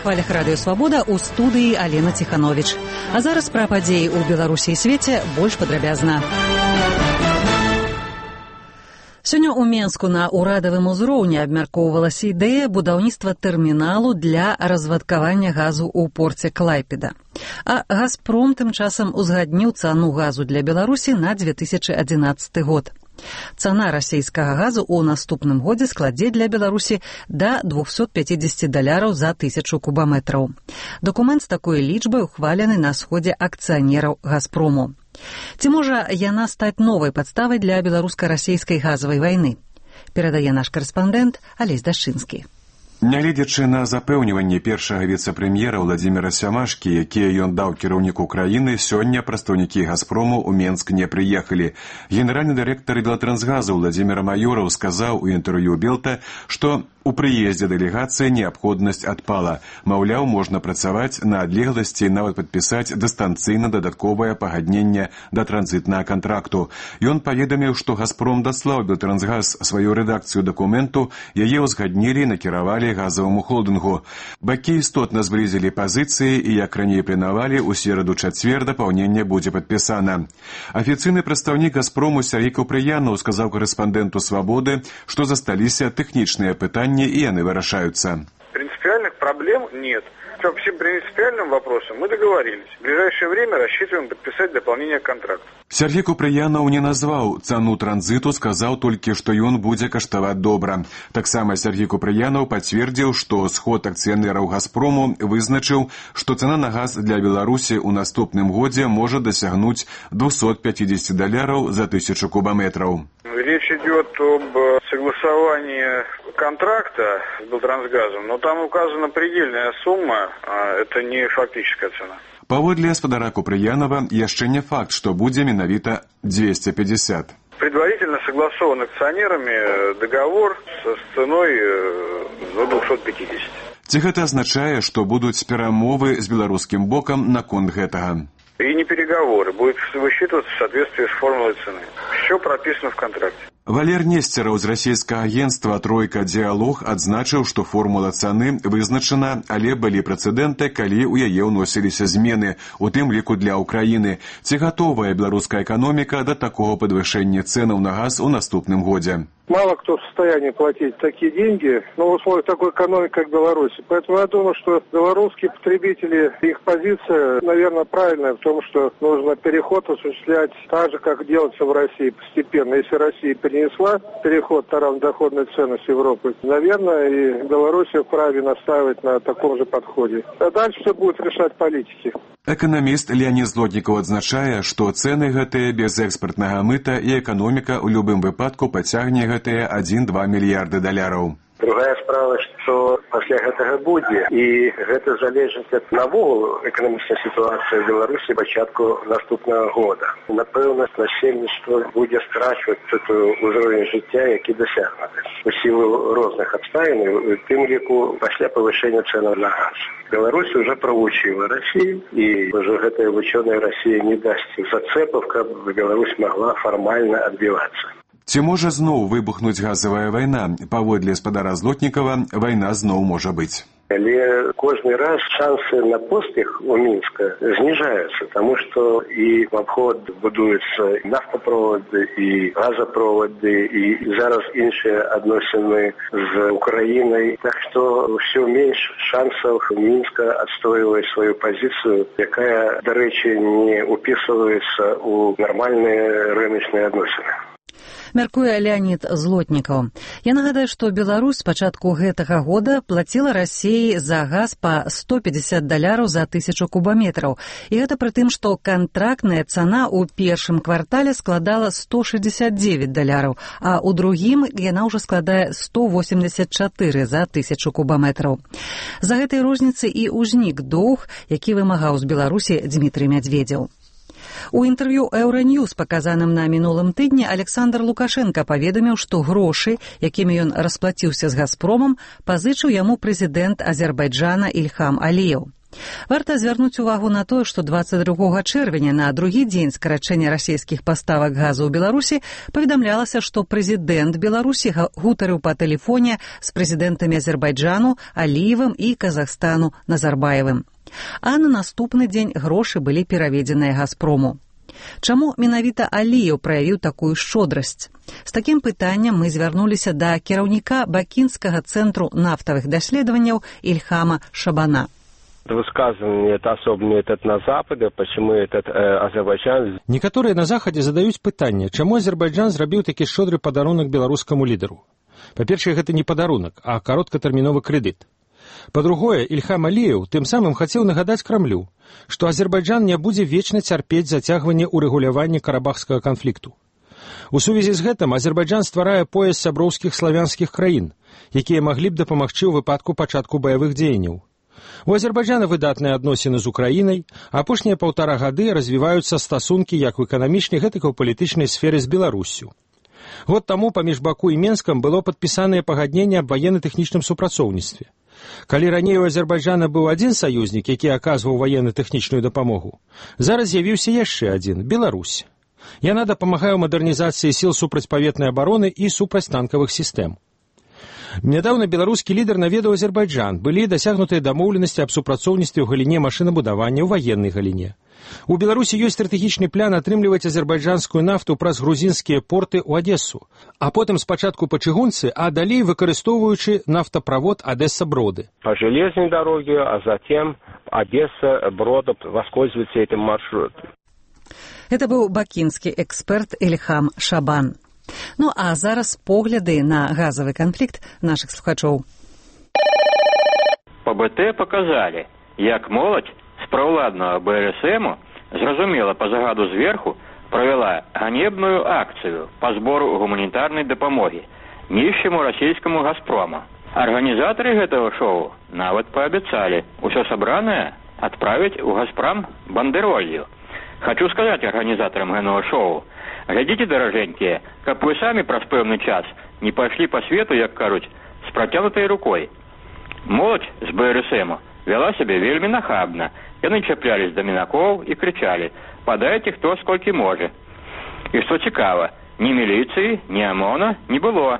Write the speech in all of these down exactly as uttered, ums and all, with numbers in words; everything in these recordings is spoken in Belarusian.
хвалях радыё Свабода ў студыі Алена Ціхановіч. А зараз пра падзеі ў Беларусі і свеце больш падрабязна. Сёння ў Менску на ўрадавым узроўні абмяркоўвалася ідэя будаўніцтва тэрміналу для развадкавання газу ў порце Клайпеда. А «Газпром» тым часам узгадніў цану газу для Беларусі на две тысячы адзінаццаты год. Цана расійскага газу ў наступным годзе складзе для Беларусі да двухсот пяцідзесяці даляраў за тысячу кубаметраў. Дакумент з такой лічбай ухвалены на сходзе акцыянераў «Газпрому». Ці можа яна стаць новай падставай для беларуска-расійскай газавай вайны? Перадае наш карэспандэнт Алесь Дашчынскі. Нягледзячы на запэўніванне першага віцэ-прэм'ера Владзіміра Сямашкі, якія ён даў кіраўніку краіны, сёння прадстаўнікі «Газпрому» ў Менск не прыехалі. Генеральны дырэктар Белтрансгазу Владзімір Маёраў сказаў у інтэрв'ю Белта, што у прыездзе дэлегацыі неабходнасць адпала. Маўляў, можна працаваць на адлегласці і нават падпісаць дыстанцыйна дадатковае пагадненне да транзітнага кантракту. Ён паведаміў, што «Газпром» даслаў Белтрансгаз сваю рэдакцыю дакументу, яе ўзгаднілі і накіравалі газаваму холдынгу. Бакі істотна зблізілі пазіцыі і, як раней планавалі, у сераду-чацвер дапаўненне будзе падпісана. Афіцыйны прадстаўнік «Газпрому» Сергей Купрыянаў сказаў корэспандэнту «Свабоды», што засталіся тэхнічныя пытанні и они вырашаются. Принципиальных проблем нет. По всем принципиальным вопросам мы договорились. В ближайшее время рассчитываем подписать дополнение к контракту. Сергей Купрыянаў не назваў цану транзиту, сказаў толькі, што ён будзе каштаваць добра. Таксама Сергей Купрыянаў пацвердзіў, што сход акцыянераў «Газпрому» вызначыў, што цана на газ для Беларусі ў наступным годзе можа дасягнуць двухсот пяцідзесяці даляраў за тысячу кубометраў. Речь идет об согласовании контракта с Белтрансгазом, но там указана предельная сумма, а это не фактическая цена. Паводле спадара Купрыянова, яшчэ не факт, што будзе менавіта двести пятьдесят. Предварительно согласован акционерами договор с ценой до двухсот пятидесяти. Ці гэта азначае, што будуць перамовы з беларускім бокам наконт гэтага? И не переговоры, будет высчитываться в соответствии с формулой цены. Все прописано в контракте. Валер Несцераў з расійскага агенцтва «Тройка Дыялог» адзначыў, што формула цаны вызначана, але былі прэцэдэнты, калі ў яе ўносіліся змены, у тым ліку для Украіны. Ці гатовая беларуская эканоміка да такого падвышэння цэнаў на газ у наступным годзе? Мало кто в состоянии платить такие деньги, но в условиях такой экономики, как Беларусь. Поэтому я думаю, что белорусские потребители, их позиция, наверное, правильная в том, что нужно переход осуществлять так же, как делается в России постепенно. Если Россия перенесла переход на равнодоходную ценность Европы, наверное, и Беларусь вправе настаивать на таком же подходе. А дальше все будет решать политики. Эканаміст Леонід Злотнікаў адзначае, што цэны гэтыя без экспартнага мыта і эканоміка ў любым выпадку пацягне гэтыя адзін-два мільярды даляраў. Другая справа, што пасля гэтага будзе, і гэта залежыць ад навогул эканамічнай сітуацыі ў Беларусі пачатку наступнага года. Напэўна, насельніцтва будзе страчваць ўзровень жыцця, які дасягнуты у сілу розных абставін, у тым ліку пасля павышэння цэнаў на газ. Беларусь уже провучила Россию, и уже гэтая вученая Россия не даст зацепов, каб Беларусь могла формально отбиваться. Ці можа зноў выбухнуць газавая вайна? Паводле спадара Злотнікава, вайна зноў можа быць. Але кожны раз шансы на поспех у Мінска зніжаюцца, таму што і в абход будуюцца нафтаправоды, і газаправоды, і зараз іншыя адносіны з Украінай. Так што ўсё менш шансаў Мінска адстойваць сваю пазіцыю, якая, дарэчы, не упісваецца ў нармальныя рыначныя адносіны. Мяркуе Леонід Злотнікаў. Я нагадаю, што Беларусь з пачатку гэтага года плаціла Расіі за газ па сто пятьдесят даляраў за тысячу кубаметраў. І гэта пры тым, што кантрактная цана ў першым квартале складала сто шэсцьдзесят дзевяць даляраў, а ў другім яна ўжо складае сто восемьдесят чатыры за тысячу кубаметраў. За гэтай розніцы і ўзнік доўг, які вымагаў з Беларусі Дмітрый Мядзведзеў. У інтэрв'ю «Еўраньюз», паказаным на мінулым тыдні, Александр Лукашенко паведаміў, што грошы, якімі ён расплаціўся з «Газпромом», пазычыў яму прэзідэнт Азербайджана Ільхам Аліеў. Варта звярнуць увагу на тое, што дваццаць другога чэрвеня, на другі дзень скарачэння расійскіх паставак газу ў Беларусі, паведамлялася, што прэзідэнт Беларусі гутарыў па тэлефоне з прэзідэнтамі Азербайджану, Аліевым і Казахстану Назарбаевым. А на наступны дзень грошы былі пераведзеныя «Газпрому». Чаму менавіта Аліеў праявіў такую шчодрасць? З такім пытанням мы звярнуліся да кіраўніка Бакінскага цэнтру нафтавых даследаванняў Ильхама Шабана. Высказывание это особенно этот на Западе, почему этот э, Азербайджан... Некоторые на Заходе задаюць пытанне, чаму Азербайджан зрабіў такі шчодры падарунак беларускаму лідару. Па-першае, гэта не падарунак, а кароткатэрміновы крэдыт. Па-другое, Ильхам Аліеў тым самым хацеў нагадаць Крамлю, што Азербайджан не будзе вечна цярпець зацягванне ўрэгулявання карабахскага канфлікту. У сувязі з гэтым Азербайджан стварае пояс сяброўскіх славянскіх краін, якія маглі б дапамагчы ў выпадку пачатку баявых дзеянняў. У Азербайджана выдатныя адносіны з Украінай, а апошнія паўтара гады развіваюцца стасункі як у эканамічнай, гэтак і ў палітычнай сферы з Беларуссю. Год таму паміж Баку і Менскам было падпісанае пагадненне аб ваенна-тэхнічным супрацоўніцтве. Калі раней у Азербайджана быў адзін саюзнік, які аказваў ваенна-тэхнічную дапамогу, зараз з'явіўся яшчэ адзін – Беларусь. Яна дапамагае ў мадэрнізацыі сіл супрацьпаветнай абароны і супрацьтанкавых сістэм. Нядаўна беларускі лідар наведаў Азербайджан, былі дасягнутыя дамоўленасці аб супрацоўніцтве ў галіне машынабудавання, ў ваеннай галіне. У Беларусі ёсць стратэгічны план атрымліваць азербайджанскую нафту праз грузінскія порты ў Адесу, а потым спачатку па чыгунцы, а далей выкарыстоўваючы нафтаправод Одесса-Броды. По железной дороге, а затем Одесса-Брода воспользуется этим маршрутом. Это быў бакінскі эксперт Ильхам Шабан. Ну а зараз погляды на газавы канфлікт нашых слухачоў. Па бэ тэ паказалі, як моладзь з праўладнага бэ эр эс эму, зразумела па загаду зверху, правяла ганебную акцыю па збору гуманітарнай дапамогі нішчаму расійскаму «Газпрому». Арганізатары гэтага шоу нават паабяцалі ўсё сабранае адправіць у «Газпром» бандэроллю. Хочу сказаць арганізатарам гэтага шоу, глядзіце, даражэнькія, каб вы самі праз пэўны час не пайшлі па свету, як кажуць, з працягнутай рукой. Моладзь з бэ эр эс эму вяла сябе вельмі нахабна. Яны чаплялись да мінакоў і крычалі: «Падайце хто сколькі можа». І што цікава, ні міліцыі, ні ОМОНа не было.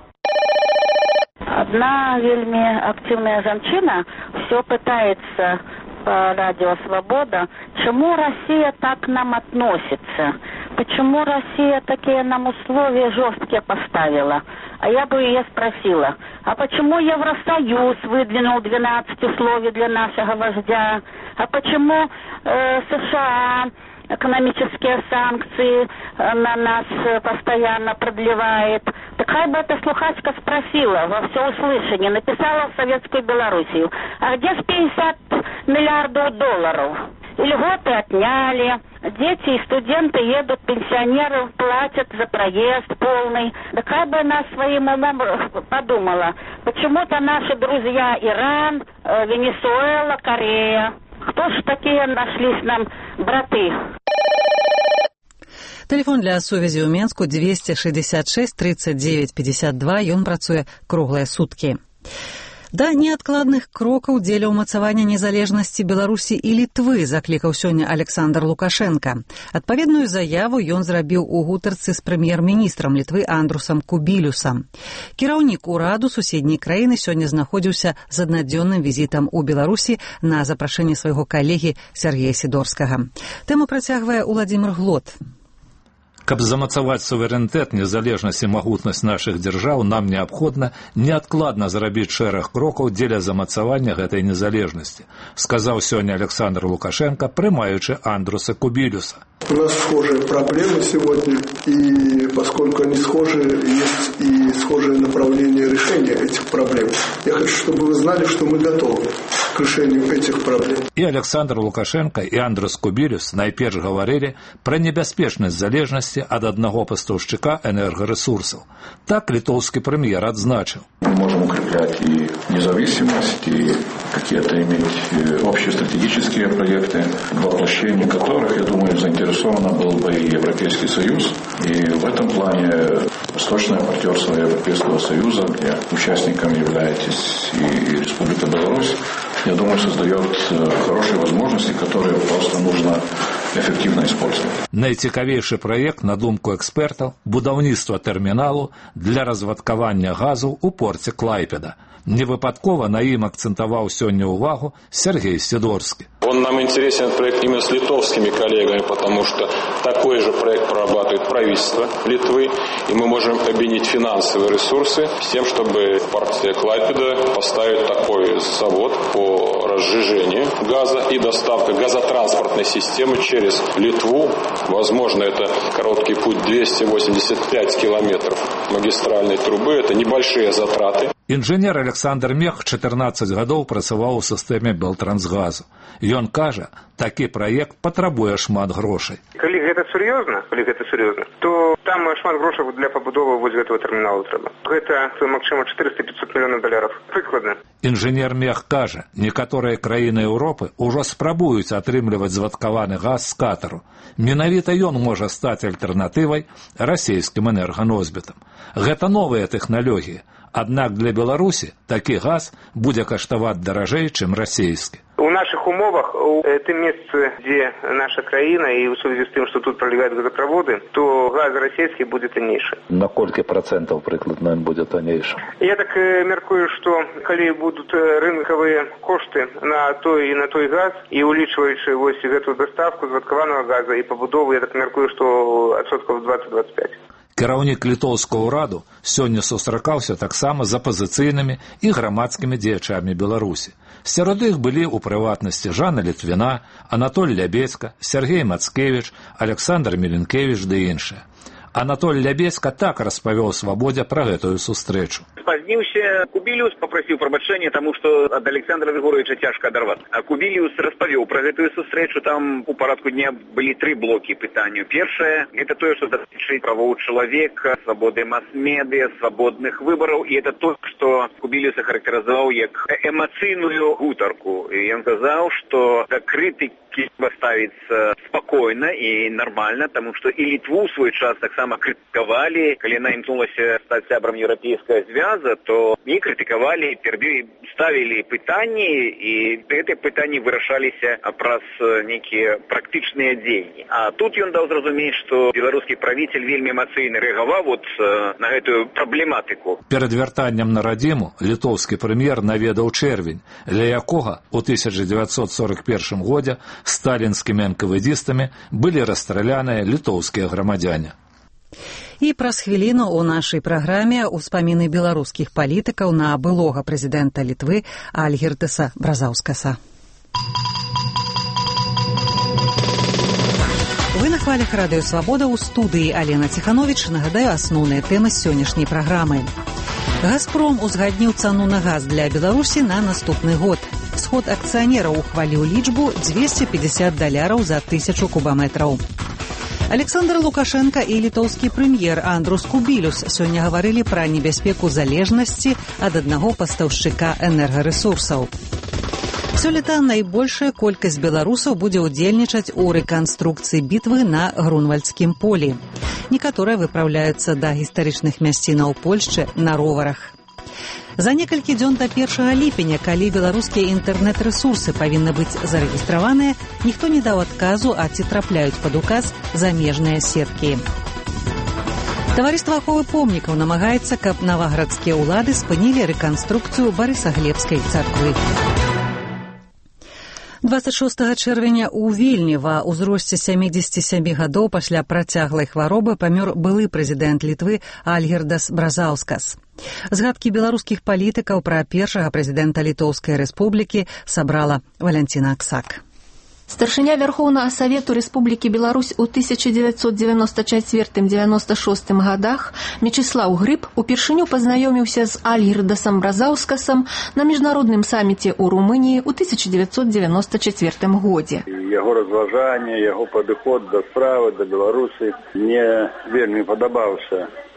Одна вельмі активная жанчына все пытается по радио «Свобода», чему Россия так к нам относится, почему Россия такие нам условия жесткие поставила. А я бы ее спросила, а почему Евросоюз выдвинул двенадцать условий для нашего вождя, а почему э, США экономические санкции на нас постоянно продлевает. Так бы эта слухачка спросила во всеуслышание, написала в Советскую Белоруссию, а где ж пятьдесят миллиардов долларов? И льготы отняли, дети и студенты едут, пенсионеры платят за проезд полный. Так бы она своим умом подумала, почему-то наши друзья Иран, Венесуэла, Корея, кто ж такие нашлись нам браты? Тэлефон для сувязі ў Менску двести шестьдесят шесть тридцать девять пятьдесят два, ён працуе круглыя суткі. Да неадкладных крокаў дзеля ўмацавання незалежнасці Беларусі і Літвы заклікаў сёння Александр Лукашенко. Адпаведную заяву ён зрабіў у гутарцы з прэм'ер-міністрам Літвы Андрусам Кубілюсам. Кіраўнік ураду суседняй краіны сёння знаходзіўся з аднадзённым візітам у Беларусі на запрашэнне свайго калегі Сергея Сідорскага. Тэму працягвае Уладзімір Глот. Каб замацаваць суверэнітэт, незалежнасць і магутнасць нашых дзяржаў, нам неабходна неадкладна зрабіць шэраг крокаў дзеля замацавання гэтай незалежнасці, сказаў сёння Александр Лукашенко, прымаючы Андруса Кубілюса. У нас схожие проблемы сегодня, и поскольку они схожие, есть и схожие направления решения этих проблем. Я хочу, чтобы вы знали, что мы готовы к решению этих проблем. И Александр Лукашенко, и Андрус Кубілюс найперш говорили про небяспечнасць залежнасці ад аднаго пастаўшчыка энергарэсурсаў. Так литовский премьер отзначил. Мы можем укреплять и независимость, и какие-то иметь общие стратегические проекты, в воплощении которых, я думаю, заинтересован был бы и Европейский Союз. И в этом плане восточное партнерство Европейского Союза, где участником являетесь и Республика Беларусь, я думаю, создает хорошие возможности, которые просто нужно эффективно использовать. Найцікавейшы праект, на думку экспертаў, будаўніцтва тэрміналу для развадкавання газу ў порце Клайпеда. Невыпадкова на ім акцентаваў сёння ўвагу Сергей Сидорский. Он нам интересен, этот проект, именно с литовскими коллегами, потому что такой же проект прорабатывает правительство Литвы, и мы можем объединить финансовые ресурсы с тем, чтобы в порте Клайпеда поставить такой завод по разжижению газа и доставка газотранспортной системы через Литву. Возможно, это короткий путь двести восемьдесят пять километров магистральной трубы, это небольшие затраты. Інжынер Александр Мех чатырнаццаць гадоў працаваў у сістэме Белтрансгазу. Ён кажа, такі праект патрабуе шмат грошай. Калі гэта сур'ёзна, калі гэта сур'ёзна, то там шмат грошай для пабудовы вось гэтага тэрміналу трэба. Гэта, магчыма, четыреста-пятьсот мільёнаў даляраў. Прыкладна. Інжынер Мех кажа, некаторыя краіны Еўропы ўжо спрабуюць атрымліваць звадкаваны газ з Катару. Менавіта ён можа стаць альтэрнатывай расійскім энерганосьбітам. Гэта новыя тэхналогіі. Аднак для Беларусі такі газ будзе каштаваць даражэй, чым расійскі. У наших умовах, у этом месте, где наша краина, и в связи с тем, что тут пролегают газопроводы, то газ российский будет таннейший. На колькі процентов прыкладно он будет таннейшим? Я так э, меркую, что коли будут рынковые кошты на той и на той газ, и улічваючи ось эту доставку звадкаваного газа и побудову, я так меркую, что отсотков двадцать-двадцать пять. Кіраўнік літоўскага ўраду сёння сустракаўся таксама з апазіцыйнымі і грамадскімі дзеячамі Беларусі. Сярод іх былі ў прыватнасці Жанна Літвіна, Анатоль Лябецька, Сергей Мацкевіч, Александр Міленкевіч ды іншыя. Анатоль Лябецька так распавёў Свабодзе пра гэтую сустрэчу. Спазніўся Кубіліус, папрасіў прабачэння, таму што ад Александра Григорьевича цяжка адарвацца. А Кубіліус распавёў пра гэтую сустрэчу, там у парадку дня былі тры блокі пытанняў. Першае, гэта тое, што датычыць правоў чалавека, свабоды мас-медыя, свабодных выбараў, і это то, што Кубіліус ахарактарызаваў як эмацыйную гутарку. І ён казаў, што да крытыкі ставіцца спакойна і нармальна, таму што і Літву ў свой час таксама крытыкавалі, калі яна імкнулася стаць сябрам еўрапейскага звяза, то і крытыкавалі, перды ставілі пытанні, і гэтыя пытанні вырашаліся праз нейкія практычныя дзеянні. А тут ён даў зразумець, што беларускі правіцель вельмі эмацыйна рэагаваў вот на гэтую праблематыку. Перад вяртаннем на радзіму літоўскі прэм'ер наведаў чэрвень, для якога ў тысяча дзевяцьсот сорок першым годзе сталінскімі энкавэдзістамі былі расстраляныя літоўскія грамадзяне. І праз хвіліну ў нашай праграме ўспаміны беларускіх палітыкаў на былога прэзідэнта Літвы Альгірдаса Бразаўскаса. Вы на хвалях радыё «Свабода», ў студыі Алена Ціхановіч. Нагадаю асноўныя тэмы сённяшняй праграмы. «Газпром» узгадніў цану на газ для Беларусі на наступны год. Сход акцыянераў ухваліў лічбу дзвесце пятьдесят даляраў за тысячу кубаметраў. Александр Лукашенко і літоўскі прэм'ер Андрус Кубілюс сёння гаварылі пра небяспеку залежнасці ад аднаго пастаўшчыка энергарэсурсаў. Сёлета найбольшая колькасць беларусаў будзе ўдзельнічаць у рэканструкцыі бітвы на Грунвальдскім полі. Некаторыя выпраўляюцца да гістарычных мясцінаў Польшчы на роварах. За некалькі дзён да першага ліпеня, калі беларускія інтэрнэт-рэсурсы павінны быць зарэгістраваныя, ніхто не даў адказу, а ці трапляюць пад указ замежныя сеткі. Таварыства аховы помнікаў намагаецца, каб наваградскія ўлады спынілі рэканструкцыю Барысаглебскай царквы. двадцать шостага чэрвеня ў Вільні ва ўзросце сямідзесяці сямі гадоў пасля працяглай хваробы памёр былы прэзідэнт Літвы Альгірдас Бразаўскас. Згадкі беларускіх палітыкаў пра першага прэзідэнта Літоўскай рэспублікі сабрала Валянціна Аксак. Старшыня Вярхоўнага Савету Рэспублікі Беларусь у тысяча дзевяцьсот дзевяноста чацвёртым — дзевяноста шостым гадах Мечыслаў Грыб упершыню пазнаёміўся з Альгірдасам Бразаўскасам на міжнародным саміце ў Румыніі ў тысяча дзевяцьсот дзевяноста чацвёртым годзе. Яго разважанне, яго падыход да справы, да Беларусі мне вельмі падабаўся.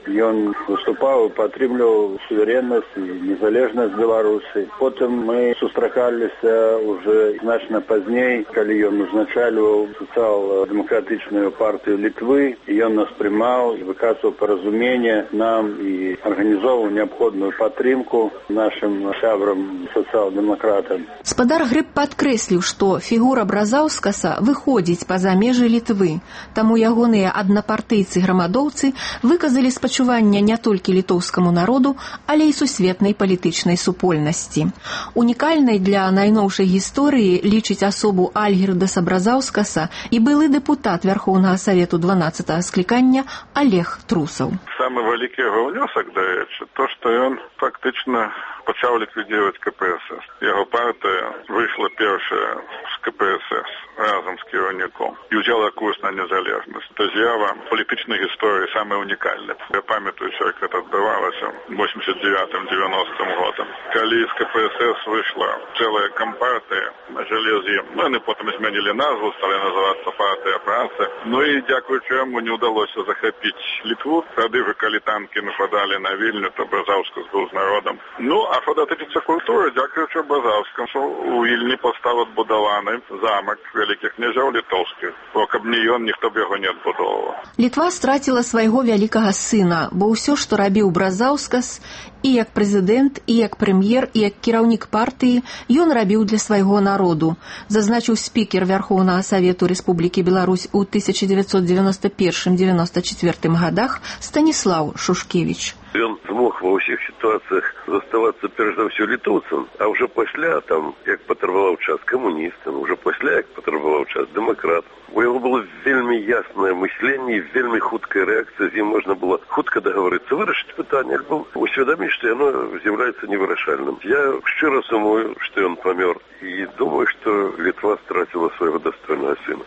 ён выступаў і падтрымліваў сувереннасць і незалежнасць Беларусі. Потым мы сустракаліся уже значна пазней, калі ён узначальваў сацыял-дэмакратычную партыю Літвы, і ён нас прымаў, выказваў паразуменне нам і арганізоўваў неабходную падтрымку нашим сябрам сацыял-дэмакратам. Спадар Грыб падкрэсліў, што фігура Бразаўскаса выходзіць па-за межы Літвы, таму ягоныя аднапартыйцы-грамадоўцы выказалі спачуванне не толькі літоўскаму народу, але і сусветнай палітычнай супольнасці. Унікальнай для найноўшай гісторыі лічыць асобу Альгірдаса Бразаўскаса і былы дэпутат Вярхоўнага Савету дванаццатага склікання Олег Трусаў. Самы вялікі яго ўнёсак, дарэчы, то, што ён фактычна пачаў ліквідзіваць ка пэ эс эс. Яго партыя выйшла першая з ка пэ эс эс разам з кіраўніком і ўзяла курс на незалежнасць. То з'ява палітычнай гісторыі самая унікальная. Я памятаю, як гэта адбывалася ў восемьдесят девятым девяностым годам. Калі з ка пэ эс эс выйшла цэлая кампартыя на жалезе, ну, яны потым змянілі назву, сталі называцца партыя працы. Ну і дзякуючы яму не ўдалося захапіць Літву. Тады же, калі танкі нападалі на Вільню, то Бразаўскас быў з народам. Ну, а што датычыцца культуры, дзякуючы Бразаўскаму у Вільні пастаў адбудаваны замак вялікіх княжаў літоўскіх. Бо каб не ён, ніхто б яго не адбудоўваў. Літва страціла свайго вялікага сына, бо ўсё, што рабіў Бразаўскас, і як прэзідэнт, і як прэм'ер, і як кіраўнік партыі, ён рабіў для свайго народу, зазначыў спікер Вярхоўнага Савету Рэспублікі Беларусь у тысяча девятьсот девяносто первом — девяносто четвёртым годах Станіслаў Шушкевіч. Ён змог ва ўсіх сітуацыях заставацца перш за ўсё літоўцам, а ўжо пасля, там, як патрабаваў час камуністам, ўжо пасля, як патрабаваў час дэмакратам. У яго было вельмі яснае мысленне і вельмі хуткая рэакцыя, з ім можна было хутка дагаварыцца, вырашыць пытанне, альбо усведаміць, што яно з'яўляецца невырашальным. Я шчыра сумую, што ён памёр, і думаю, што Літва страціла свайго дастойнага сына.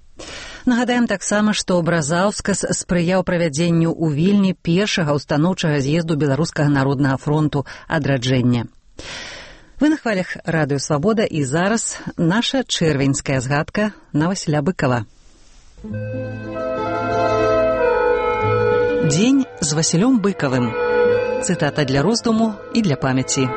Нагадаем таксама, што Бразаўскас спрыяў правядзенню ў Вільні першага ўстаноўчага з'езду Беларускага народнага фронту адраджэння. Вы на хвалях Радыё Свабода, і зараз наша чэрвеньская згадка на Васіля Быкава. Дзень з Васілём Быкавым. Цытата для роздуму і для памяці.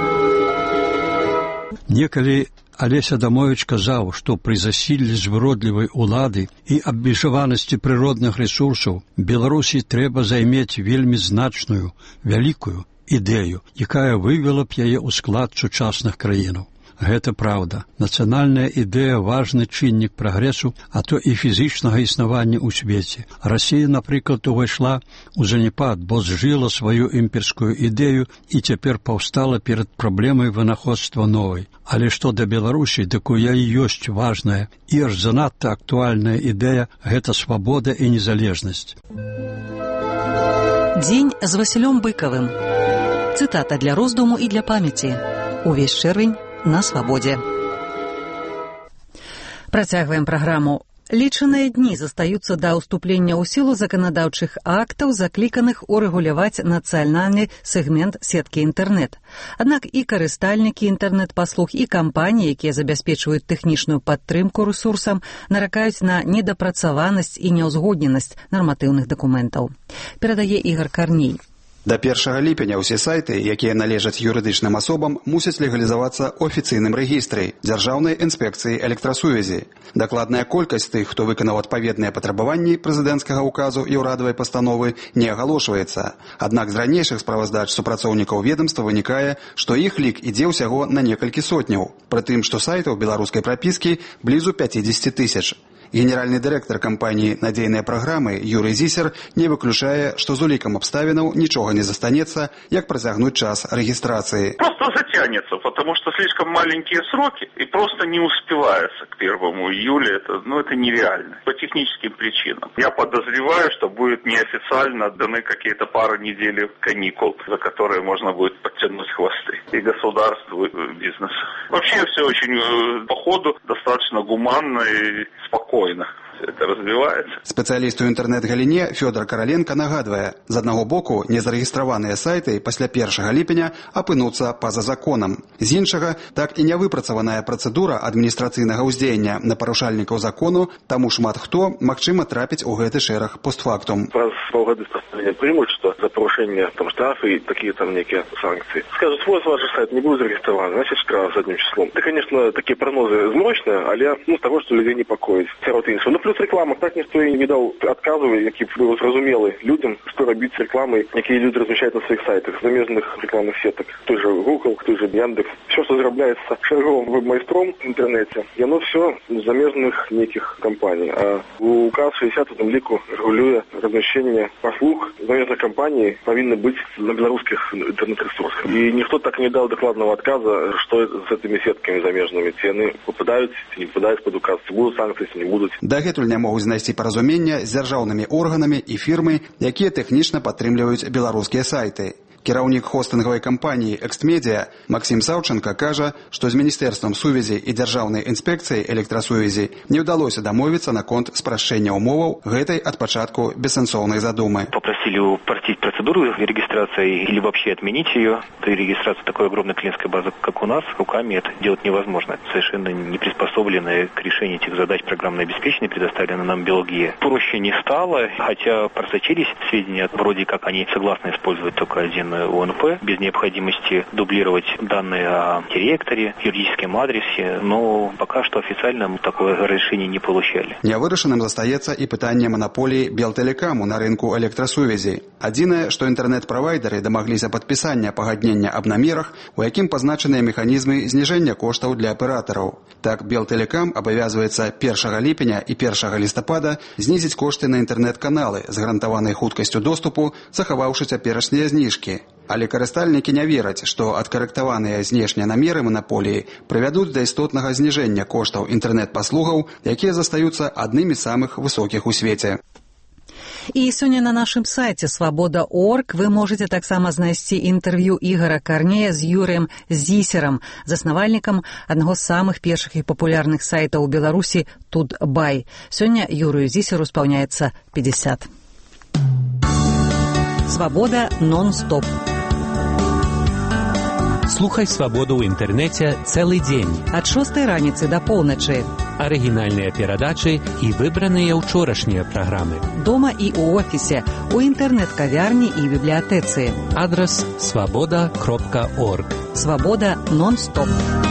Некалі Алесь Адамович казаў, што пры засіллі звыродлівай улады і абмежаванасці прыродных рэсурсаў Беларусі трэба займець вельмі значную, вялікую ідэю, якая вывела б яе ў склад сучасных краінаў. Гэта праўда. Нацыянальная ідэя – важны чыннік прагрэсу, а то і фізічнага існавання ў свеце. Расія, напрыклад, увайшла ў заняпад, бо зжыла сваю імперскую ідэю і цяпер паўстала перад праблемай вынаходства новай. Але што да Беларусі, дык у яе ёсць важная і аж занадта актуальная ідэя – гэта свабода і незалежнасць. Дзень з Васілём Быкавым. Цытата для роздуму і для памяці. Увесь чэрвень на свабодзе. Працягваем праграму. Лічаныя дні застаюцца да ўступлення ў сілу заканадаўчых актаў, закліканых урэгуляваць нацыянальны сегмент сеткі інтэрнэт. Аднак і карыстальнікі інтэрнэт-паслуг, і кампаніі, якія забяспечваюць тэхнічную падтрымку рэсурсам, наракаюць на недапрацаванасць і няўзгодненасць нарматыўных дакументаў. Перадае Ігар Карней. Да першага ліпеня ўсе сайты, якія належаць юрыдычным асобам, мусяць легалізавацца ў афіцыйным рэгістры Дзяржаўнай інспекцыі электрасувязі. Дакладная колькасць тых, хто выканаў адпаведныя патрабаванні прэзідэнцкага ўказу і ўрадавай пастановы, не агалошваецца. Аднак з ранейшых справаздач супрацоўнікаў ведамства вынікае, што іх лік ідзе ўсяго на некалькі сотняў, пры тым, што сайтаў беларускай прапіскі блізу пяцьдзесят тысяч. Генеральны дырэктар кампаніі «Надзейныя праграмы» Юрый Зісер не выключае, што з улікам абставінаў нічога не застанецца, як працягнуць час рэгістрацыі. Просто затянется, потому что слишком маленькие сроки и просто не успевается к первому июля. Это, ну, это нереально. По техническим причинам. Я подозреваю, что будет неофициально даны какие-то пары недель каникул, за которые можно будет подтянуть хвосты. И государству, и бизнесу. Вообще все очень по ходу достаточно гуманно и спокойно. это развивается. Спецыяліст у інтэрнэт-галіне Фёдор Караленко нагадвае, з аднаго боку незарэгістраваныя сайты пасля першага ліпеня апынуцца па-за законам. З іншага, так і нявыпрацаваная працэдура адміністрацыйнага ўздзеяння на парушальнікаў закону, таму шмат хто магчыма трапіць у гэты шэраг постфактум. Праз паўгады спаставлення прымуць, што за парушэнне там штрафы і такія там некія санкцыі. Скажуць, вот ваш сайт не быў зарэгістраваны, значит штраф заднім числом. Да, конечно, такія прогнозы змрочныя, але ну, з таго, што людей непакоіць. Сярод іншого. Ну, плюс реклама. Так ніхто і не даў адказу, які б быў зразумелы людям, што рабіць з рекламай, якія люди размещаюць на сваіх сайтах, замежных рекламных сетак. Той же Google, той же Яндекс. Все, что зарабляецца шаговым веб-майстром в интернете, яно все з замежных неких компаний. А указ шестьдесят в ліку регулюе размещение послуг замежных компаний павінны быць на беларускіх интернет-ресурсах. И никто так не дал докладного отказа, что с этими сетками замежными. Ці яны попадают, ці не попадают под указ, ці будут санкции, ці не будут. Дагэтуль не могуць знайсці паразумення з дзяржаўнымі органамі і фірмы, якія тэхнічна падтрымліваюць беларускія сайты. Кіраўнік хостынгавай кампаніі «Экстмедиа» Максим Саўченко кажа, што з Міністэрствам сувязі і Дзяржаўнай інспекцыі электрасувязі не ўдалося дамовіцца наконт спрашчэння умоваў гэтай ад пачатку бессэнсоўнай задумы. Попросили упростить процедуру регистрации или вообще отменить ее. При регистрации такой огромной клиентской базы, как у нас, руками это делать невозможно. Это совершенно не приспособленное к решению этих задач программное обеспечение, предоставленное нам Белгия. Проще не стало, хотя просочились сведения, вроде как они согласны использовать только один ОНП, без необходимости дублировать данные о директоре, юридическом адресе, но пока что официально мы такое решение не получали. Нявырашаным застаецца і пытанне манаполіі Белтэлекаму на рынку электрасувязі. Адзінае, што інтэрнэт-правайдары дамагліся падпісання пагаднення аб намерах, у якім пазначаныя механізмы зніжэння коштаў для аператараў. Так, Белтэлекам абавязваецца першага ліпеня і першага лістапада знізіць кошты на інтэрнэт-каналы з гарантаванай хуткасцю доступу, захаваўшы цяперашнія зніжкі. Але карыстальнікі не вераць, што адкарэктаваныя знешнія намеры манаполіі прывядуць да істотнага зніжэння коштаў інтэрнэт-паслугаў, якія застаюцца аднымі з самых высокіх у свеце. І сёння на нашым сайце свабода точка орг вы можете таксама знайсці інтэрв'ю Ігора Карнея з Юрыем Зісерам, заснавальнікам аднаго з самых першых і папулярных сайтаў у Беларусі «Тут.бай». Сёння Юрыю Зісеру спаўняецца пятьдесят. Свабода нон-стоп. Слухай свабоду ў інтэрнэце цэлы дзень. Ад шостай раніцы да поўначы. Арыгінальныя перадачы і выбраныя ўчорашнія праграмы. Дома і ў офісе, у інтэрнэт-кавярні і бібліятэцы. Адрас свабода кропка орг. Свабода нон-стоп.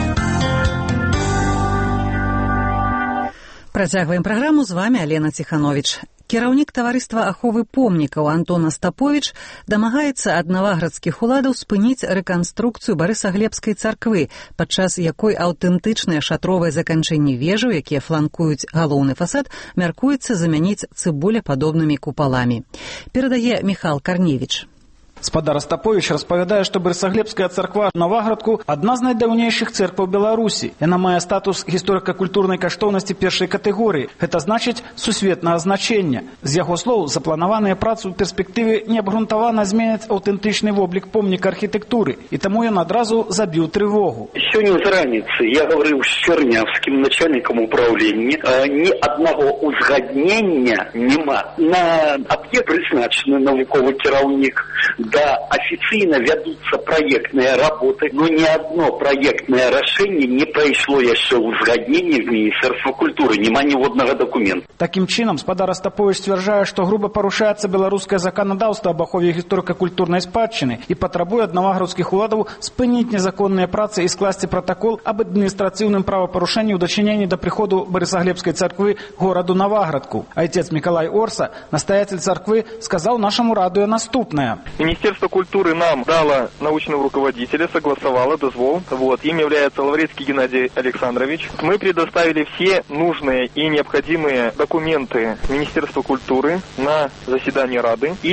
Працягваем праграму, з вами Алена Ціхановіч. Кіраўнік таварыства аховы помнікаў Антон Астаповіч дамагаецца ад наваградскіх уладаў спыніць рэканструкцыю Барысаглебскай царквы, падчас якой аўтэнтычныя шатровыя заканчэнні вежаў, якія фланкуюць галоўны фасад, мяркуецца замяніць цыбулепадобнымі купаламі. Перадае Міхал Карневіч. Спадар Астаповіч распавядае, што Барысаглебская царква Наваградку адна з найдаўнейшых цэркваў Беларусі. Яна мае статус гісторыка-культурнай каштоўнасці першай катэгорыі. Гэта значыць сусветнага значэння. З яго слоў, запланаваныя працы ў перспектыве неабгрунтавана зменяць аўтэнтычны воблік помніка архітэктуры, і таму ён адразу забіў трывогу. Сёння з раніцы я гаварыў з чэрнявскім начальнікам управлення. Ні аднаго ўзгаднення няма. На аб'ект прызначаны навуковы кіраўнік. Да, официально ведутся проектные работы, но ни одно проектное решение не пройшло еще узгоднение в Министерство культуры, нема ніводнага документа. Таким чином, спадар Астапович сцвярджае, што груба парушаецца беларускае заканадаўства аб ахове гісторыка-культурнай спадчыны і патрабуе ад наваградскіх уладаў спыніць незаконныя працы і скласці протакол аб адміністрацыйным правапарушэнні ў дачыненні да прыходу Барысаглебскай царквы гораду Наваградку. Айцец Мікалай Орса, настоятель царквы, сказаў нашаму радыё наступнае. Министерство культуры нам дало научного руководителя, согласовало дозвол. Вот, им является Лаврецкий Геннадий Александрович. Мы предоставили все нужные и необходимые документы Министерства культуры на заседание Рады. И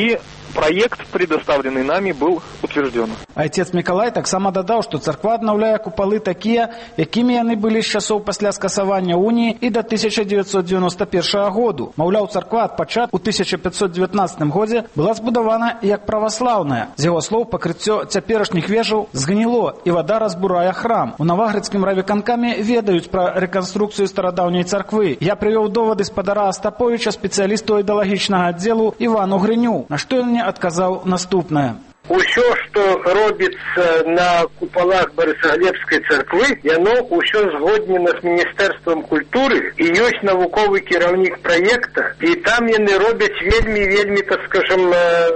Проект, предоставленный нами, был утвержден. Отец Миколай таксама дадаў, што царква аднаўляе купалы такія, якімі яны былі з часоў пасля скасавання уніі і да тысяча дзевяцьсот дзевяноста першага году. Маўляў, царква ад пачатку ў тысяча пятьсот девятнадцатым годзе была збудавана як праваслаўная. З яго слоў, пакрыццё цяперашніх вежаў згніло і вада разбурае храм. У Наваградскім райвыканкаме ведаюць пра рэканструкцыю старадаўняй царквы. Я прывёў довады спадара Астаповіча, спецыялісту ідэалагічнага аддзелу Івану Грыню, на што ён мне адказаў наступнае. Усё, што робіцца на купалах Барысаглебскай царквы, яно ўсё згоднена з Міністэрствам культуры і ёсць навуковы кіраўнік праекта, і там яны робяць вельмі-вельмі, так скажам,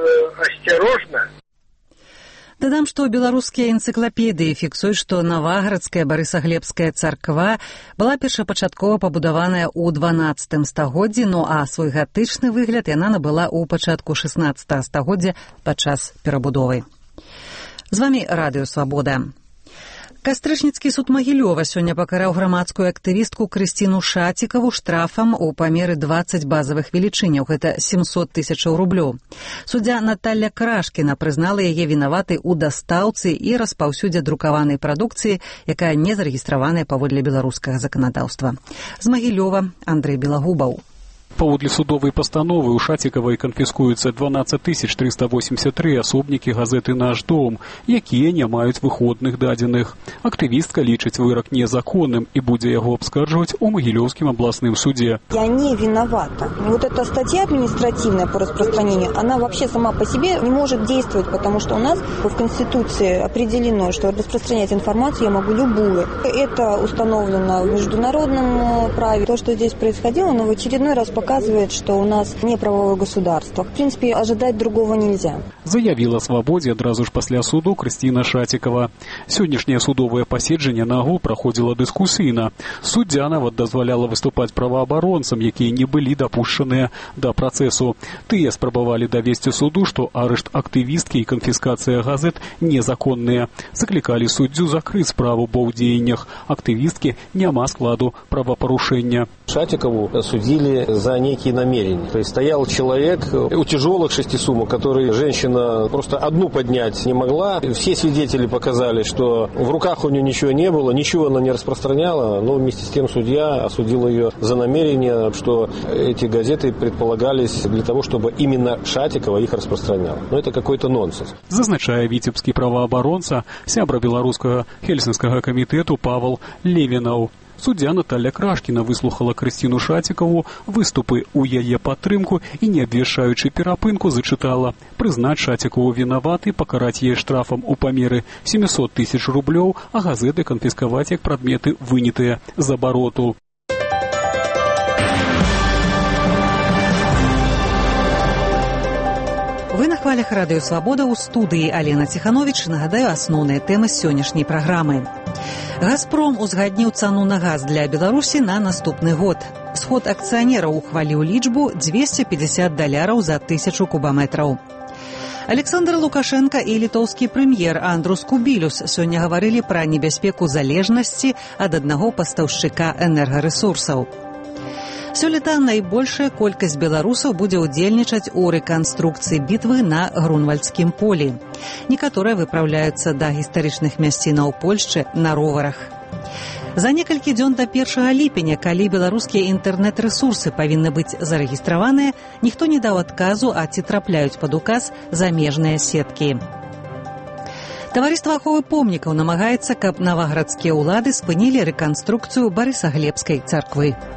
асцярожна. Дадам, што беларускія энцыклапедыі фіксуюць, што Наваградская Барысаглебская царква была першапачаткова пабудаваная ў дванаццатым стагоддзі, ну а свой гатычны выгляд яна набыла ў пачатку шаснаццатага стагоддзя падчас перабудовы. З вамі Радыё Свабода. Кастрычніцкі суд Магілёва сёння пакараў грамадскую актывістку Крысціну Шацікаву штрафам у памеры дваццаць базавых велічыняў, гэта сямсот тысячаў рублёў. Суддзя Наталля Крашкіна прызнала яе вінаватай у дастаўцы і распаўсюдзе друкаванай прадукцыі, якая не зарэгістраваная паводле беларускага заканадаўства. З Магілёва Андрэй Белагубаў. Паводле судовай пастановы у Шацікавай канфіскуюцца дванаццаць тысяч трыста восемьдесят три асобнікі газеты «Наш дом», якія не маюць выходных дадзеных. Актывістка лічыць вырак незаконным і будзе яго абскарджваць у Магілёўскім абласным суде. Я не виновата. Вот эта статья административная по распространению, она вообще сама по себе не может действовать, потому что у нас в Конституции определено, что распространять информацию я могу любую. Это установлено в международном праве. То, что здесь происходило, но в очередной раз показывает, что у нас не правовое государство. В принципе, ожидать другого нельзя. Заявила свабодзе адразу ж пасля суду Крысціна Шацікава. Сённяшняе судовае паседжанне нагу праходзіла дыскусійна. Суддзя нават дазваляла выступаць праваабаронцам, якія не былі дапушчаныя да працэсу. Тыя спрабавалі давесці суду, што арышт актывісткі і канфіскацыя газет незаконныя. Заклікалі суддзю закрыць справу, бо ў дзеяннях актывісткі няма складу правапарушэння. Шатикову судили за некие намерения. То есть стоял человек у тяжелых шести сумок, который женщина просто одну поднять не могла. Все свидетели показали, что в руках у нее ничего не было, ничего она не распространяла, но вместе с тем судья осудил ее за намерение, что эти газеты предполагались для того, чтобы именно Шатикова их распространяла. Но это какой-то нонсенс. Зазначае віцебскі праваабаронца, сябра беларускага хельсінскага камітэту Павел Левінаў. Суддзя Наталля Крашкіна выслухала Крысціну Шацікаву, выступы ў яе падтрымку і, не абвяшчаючы перапынку, зачытала прызнаць Шацікаву вінаватай, пакараць яе штрафам у памеры сямьсот тысяч рублёў, а газеты канфіскаваць як прадметы вынятыя з абароту. Вы на хвалях Радыё Свабода, ў студыі Алена Ціхановіч. Нагадаю асноўныя тэмы сённяшняй праграмы. «Газпром» узгадніў цану на газ для Беларусі на наступны год. Сход акцыянераў ухваліў лічбу двести пятьдесят даляраў за тысячу кубаметраў. Александр Лукашенко і літоўскі прэм'ер Андрус Кубілюс сёння гаварылі пра небяспеку залежнасці ад аднаго пастаўшчыка энергарэсурсаў. Сёлета найбольшая колькасць беларусаў будзе ўдзельнічаць у рэканструкцыі бітвы на Грунвальдскім полі. Некаторыя выпраўляюцца да гістарычных мясцінаў Польшчы на роварах. За некалькі дзён да першага ліпеня, калі беларускія інтэрнэт-рэсурсы павінны быць зарэгістраваныя, ніхто не даў адказу, а ці трапляюць пад указ замежныя сеткі. Таварыства аховы помнікаў намагаецца, каб наваградскія ўлады спынілі рэканструкцыю Барысаглебскай царквы.